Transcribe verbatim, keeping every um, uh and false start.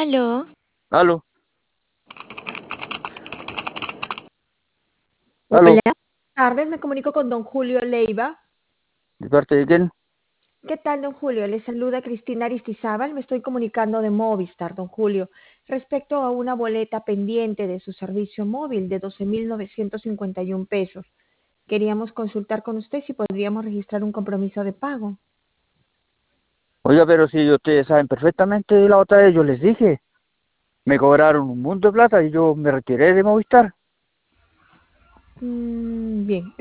Aló, Aló, Hola, aló, buenas tardes, me comunico con don Julio Leiva. ¿de parte de quién? ¿Qué tal, don Julio? Le saluda Cristina Aristizábal, me estoy comunicando de Movistar, don Julio, respecto a una boleta pendiente de su servicio móvil de doce mil novecientos cincuenta y uno pesos. Queríamos consultar con usted si podríamos registrar un compromiso de pago. Oiga, pero si ustedes saben perfectamente la otra vez, yo les dije, me cobraron un mundo de plata y yo me retiré de Movistar. Mm, bien,